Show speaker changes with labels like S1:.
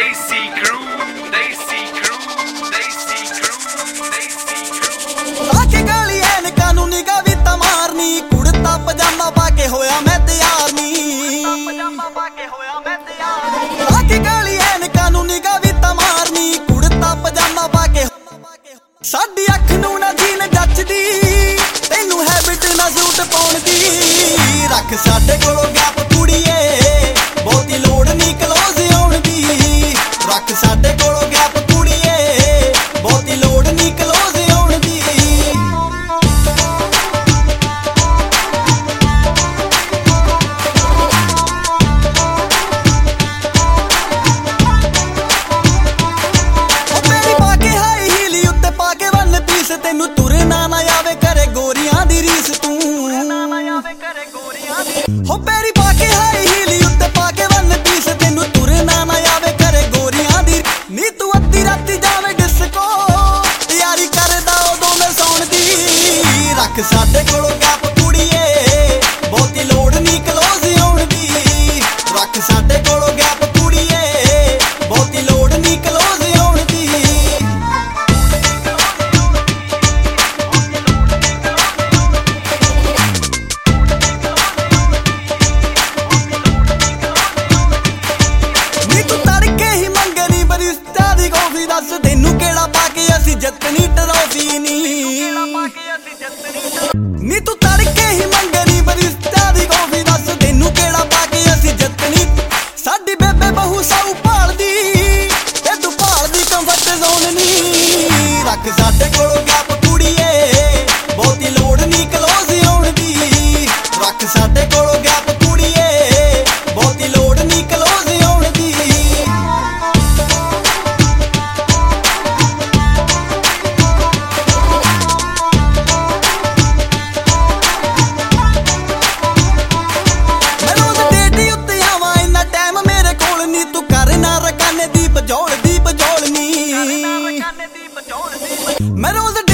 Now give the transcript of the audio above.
S1: Desi crew, Desi crew, Desi crew, Desi crew।
S2: आके गाली ऐन कानूनी का भी तमारनी कुड़ता पजामा पाके होया मैं तैयार नी। आके गाली ऐन कानूनी का भी तमारनी कुड़ता पजामा पाके साडी अख नूं ना जीन जचदी तैनू हैबिट ना सूट पाउण दी। रख साडे कोलों गैप कुड़ीए बहुती लोड़ नहीं क्लोज आउण दी। रख साडे कोलों गैप कुड़ीए बहुती लोड़ नहीं क्लोज आउण दी। मेरी पाके हाई हीली उत्ते पाके वन पीस तैनू तुरना ना आवे करे गोरियां दी रीस तू। हो पैरी पाके हाई हीली उत्ते पाके वन पीस तैनू तुरना ना आवे करे गोरियां दी। नी तू अद्धी राती जावे डिस्को तैयारी करदा उदों मैं सौण दी। रख साडे कोलों गैप कुड़ीए बहुती लोड़ नी क्लोज आउण दी। रख साडे कोलों गैप कुड़ीए बहुती लोड़ नी क्लोज आउण दी। नी तू तड़के ही मंगनी बरिस्ता दी कॉफी दस तैनू केड़ा पाके असी जतनी ट्रॉफी नी। नी तू तड़के ही मंगनी बरिस्ता दी कॉफी दस तैनू केड़ा पाके असी जतनी। साडी बेबे बहु साऊ भालदी ते तू भालदी कंफर्ट जोन नी। रख साडे कोलों गैप कुड़ीए बहुती लोड़ नी क्लोज आउण दी। रख साडे कोलों गैप कुड़ीए बहुती लोड़ नी क्लोज आउण दी। मैं रोज डेटी उत्ते आवां इन्ना टाइम मेरे कोल नी तू करना रकाने दी बजौल नी। मैं रोज